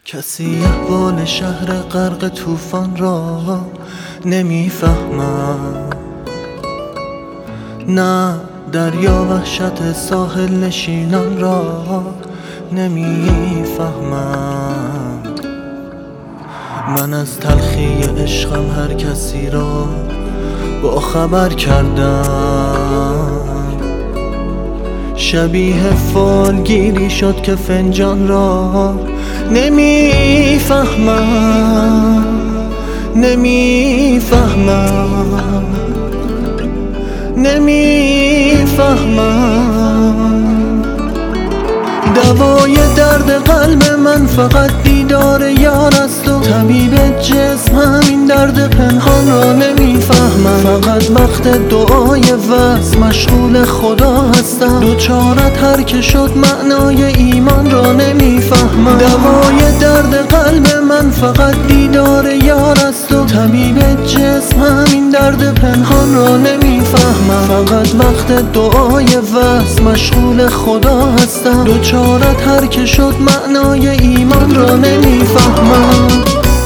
کسی احوال شهر غرق طوفان را نمیفهمد، نه دریا وحشت ساحل نشینان را نمیفهمد. من از تلخی عشقم هر کسی را با خبر کردم، شبیه فالگیری شد که فنجان را نمیفهمم. دوای درد قلب من فقط دیدار یار است و طبیب جسم همین درد پنهان را نمیفهمم. فقط وقت دعای وصل مشغول خدا هستم، دوچارت هر که شد معنای ایمان را نمیفهمم. دوای درد قلب من فقط دیدار یار است و طبیب جسم همین درد پنهان را نمیفهمم. فقط وقت دعای وصل مشغول خدا هستم، دوچارت هر که شد معنای ایمان را نمیفهمم.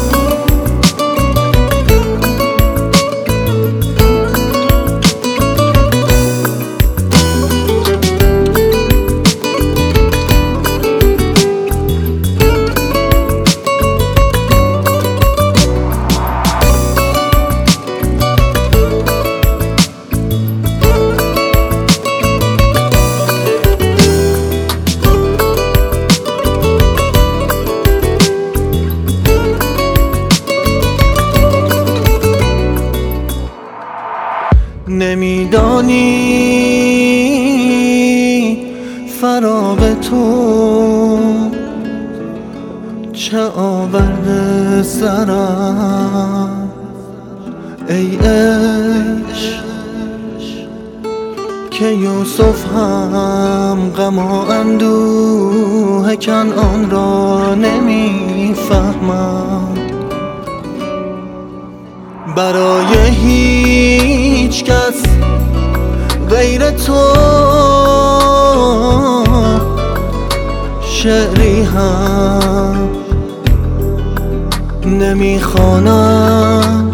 نمیدانی فراق تو چه آورده سرم، ای عشق که یوسف هم غم و اندوه کنعان را نمیفهمم. برای هیچ کس غیر تو شعری هم نمیخوانم،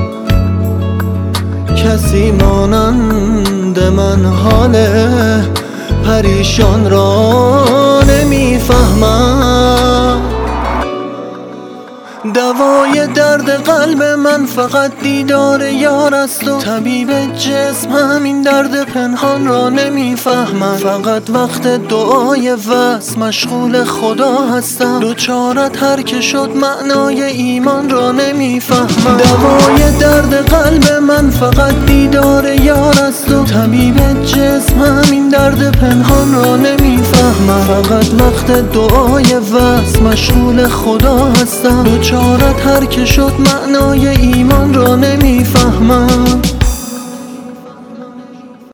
کسی مانند من حال پریشان را نمیفهمم. دوای درد قلب من فقط دیدار یار است و طبیب جسم همین درد پنهان را نمیفهمم. فقط وقت دعای وصل مشغول خدا هستم، دوچارت هر که شد معنای ایمان را نمیفهمم. دوای درد قلب من فقط دیدار یار است و طبیب جسم همین درد پنهان را نمیفهمم. فقط وقت دعای وصل مشغول خدا هستم، دوچارت هر که شد معنای ایمان را نمیفهمم.